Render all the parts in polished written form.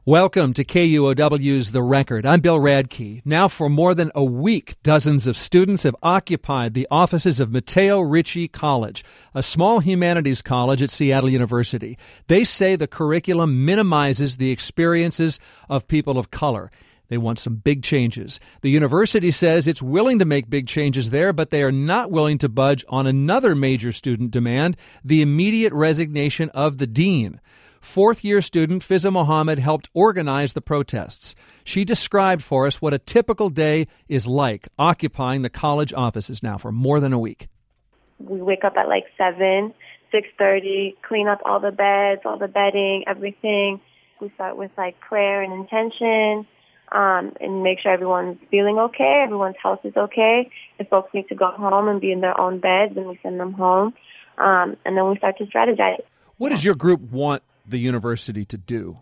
Welcome to KUOW's The Record. I'm Bill Radke. Now for more than a week, dozens of students have occupied the offices of Matteo Ricci College, a small humanities college at Seattle University. They say the curriculum minimizes the experiences of people of color. They want some big changes. The university says it's willing to make big changes there, but they are not willing to budge on another major student demand, the immediate resignation of the dean. Fourth-year student Fiza Mohammed helped organize the protests. She described for us what a typical day is like occupying the college offices now for more than a week. We wake up at like 7, 6:30, clean up all the beds, all the bedding, everything. We start with like prayer and intention and make sure everyone's feeling okay, everyone's health is okay. If folks need to go home and be in their own beds, then we send them home. And then we start to strategize. What does your group want the university to do?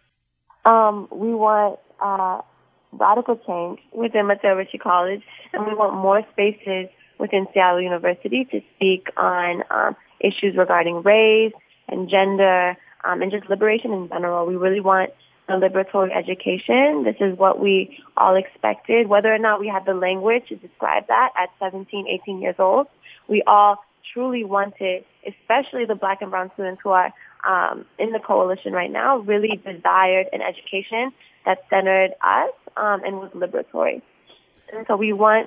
We want radical change within Matteo Ricci College, and we want more spaces within Seattle University to speak on issues regarding race and gender and just liberation in general. We really want a liberatory education. This is what we all expected, whether or not we had the language to describe that at 17, 18 years old. We all truly wanted, especially the Black and brown students who are in the coalition right now, really desired an education that centered us and was liberatory. And so we want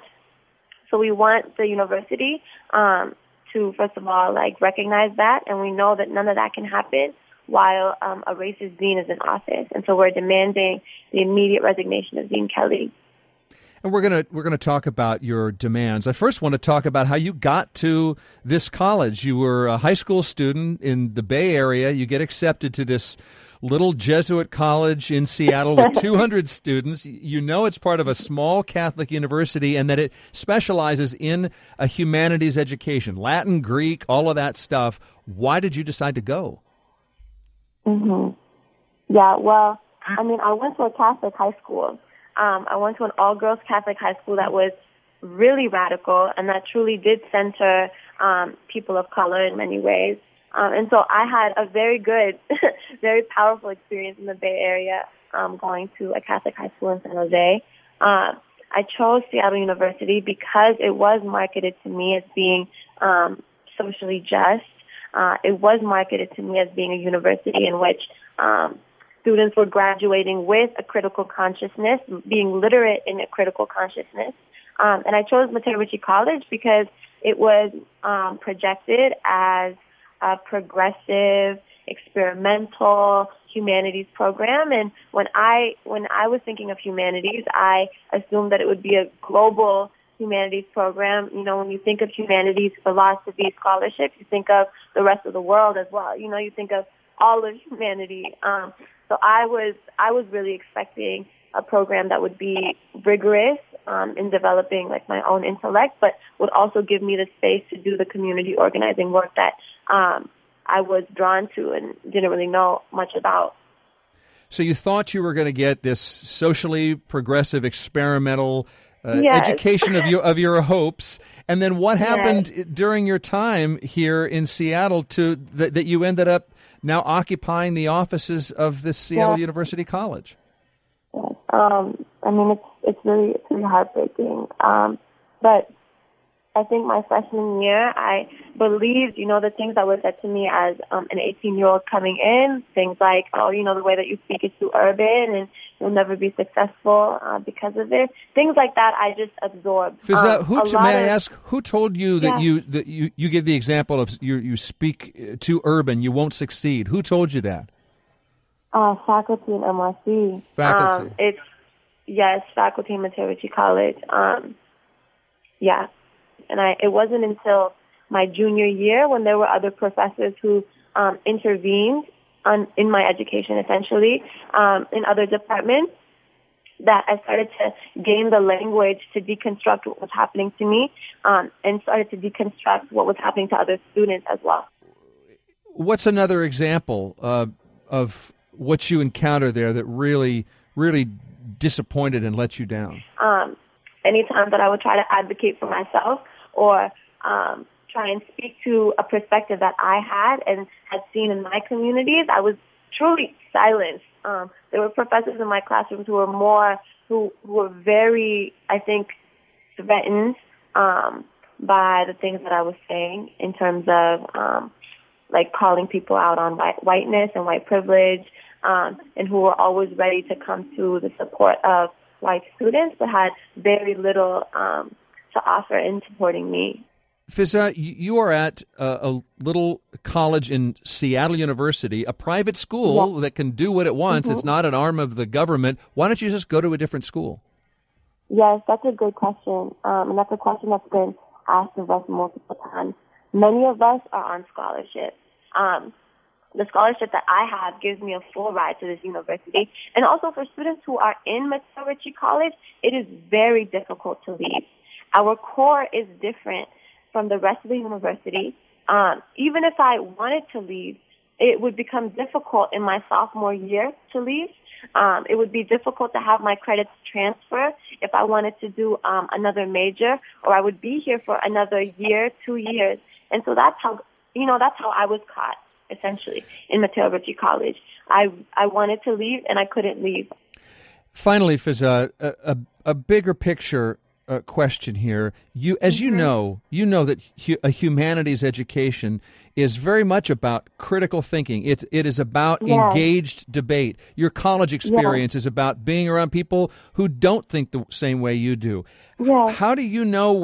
the university to, first of all, like recognize that, and we know that none of that can happen while a racist dean is in office. And so we're demanding the immediate resignation of Dean Kelly. And we're gonna talk about your demands. I first want to talk about how you got to this college. You were a high school student in the Bay Area. You get accepted to this little Jesuit college in Seattle with 200 students. You know it's part of a small Catholic university and that it specializes in a humanities education, Latin, Greek, all of that stuff. Why did you decide to go? Yeah, well, I mean, I went to a Catholic high school. I went to an all-girls Catholic high school that was really radical and that truly did center people of color in many ways. And so I had a very good, very powerful experience in the Bay Area going to a Catholic high school in San Jose. I chose Seattle University because it was marketed to me as being socially just. It was marketed to me as being a university in which students were graduating with a critical consciousness, being literate in a critical consciousness. And I chose Matteo Ricci College because it was projected as a progressive, experimental humanities program. And when I was thinking of humanities, I assumed that it would be a global humanities program. You know, when you think of humanities, philosophy, scholarship, you think of the rest of the world as well. You know, you think of all of humanity. So I was really expecting a program that would be rigorous in developing like my own intellect, but would also give me the space to do the community organizing work that I was drawn to and didn't really know much about. So you thought you were going to get this socially progressive, experimental education of your hopes, and then what happened during your time here in Seattle to that you ended up now occupying the offices of this Seattle University College? I mean, it's really heartbreaking. But I think my freshman year, I believed, you know, the things that were said to me as an 18-year-old coming in, things like, oh, you know, the way that you speak is too urban and you'll never be successful because of it. Things like that I just absorbed. Fiza, may I ask, who told you that you give the example of you speak too urban, you won't succeed? Who told you that? Faculty in MRC. Faculty. Faculty in Matteo Ricci College. And it wasn't until my junior year when there were other professors who intervened in my education, essentially, in other departments, that I started to gain the language to deconstruct what was happening to me and started to deconstruct what was happening to other students as well. What's another example of what you encounter there that really, really disappointed and let you down? Anytime that I would try to advocate for myself or try and speak to a perspective that I had and had seen in my communities, I was truly silenced There were professors in my classrooms who were very, I think, threatened by the things that I was saying in terms of like calling people out on whiteness and white privilege, and who were always ready to come to the support of white students, but had very little to offer in supporting me. Fiza, you are at a little college in Seattle University, a private school that can do what it wants. It's not an arm of the government. Why don't you just go to a different school? Yes, that's a good question. And that's a question that's been asked of us multiple times. Many of us are on scholarship. The scholarship that I have gives me a full ride to this university. And also for students who are in Mateo Ricci College, it is very difficult to leave. Our core is different from the rest of the university. Even if I wanted to leave, it would become difficult in my sophomore year to leave. It would be difficult to have my credits transfer if I wanted to do another major, or I would be here for another year, 2 years. And so that's how I was caught, essentially, in Mateo Ricci College. I wanted to leave, and I couldn't leave. Finally, Fiza, a bigger picture question here. You know that a humanities education is very much about critical thinking. It is about engaged debate. Your college experience is about being around people who don't think the same way you do. How do you know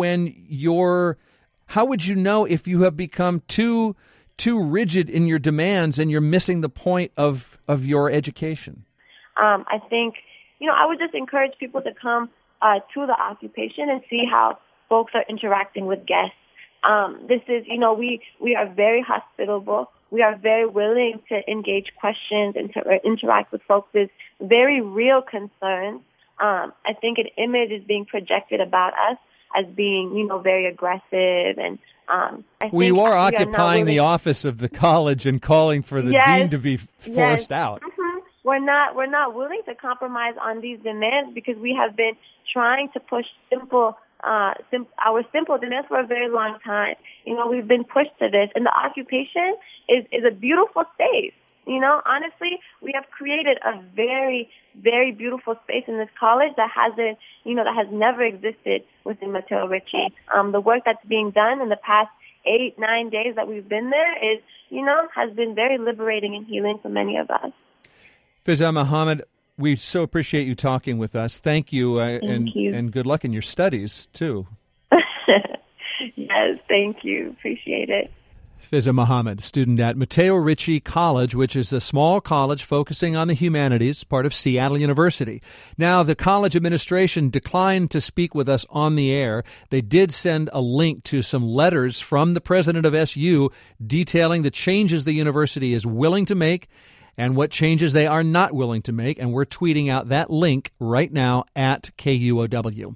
how would you know if you have become too rigid in your demands and you're missing the point of your education? I think, I would just encourage people to come to the occupation and see how folks are interacting with guests. This is, we are very hospitable. We are very willing to engage questions and to interact with folks' very real concerns. I think an image is being projected about us as being, very aggressive, and we are occupying the office of the college and calling for the dean to be forced out. We're not willing to compromise on these demands because we have been trying to push our simple demands for a very long time. We've been pushed to this, and the occupation is a beautiful space. Honestly, we have created a very, very beautiful space in this college that has never existed within Mateo Ricci. The work that's being done in the past 8-9 days that we've been there is, has been very liberating and healing for many of us. Fiza Muhammad, we so appreciate you talking with us. Thank you, Thank you. And good luck in your studies, too. Yes, thank you. Appreciate it. Fiza Muhammad, student at Mateo Ricci College, which is a small college focusing on the humanities, part of Seattle University. Now, the college administration declined to speak with us on the air. They did send a link to some letters from the president of SU detailing the changes the university is willing to make and what changes they are not willing to make, and we're tweeting out that link right now at KUOW.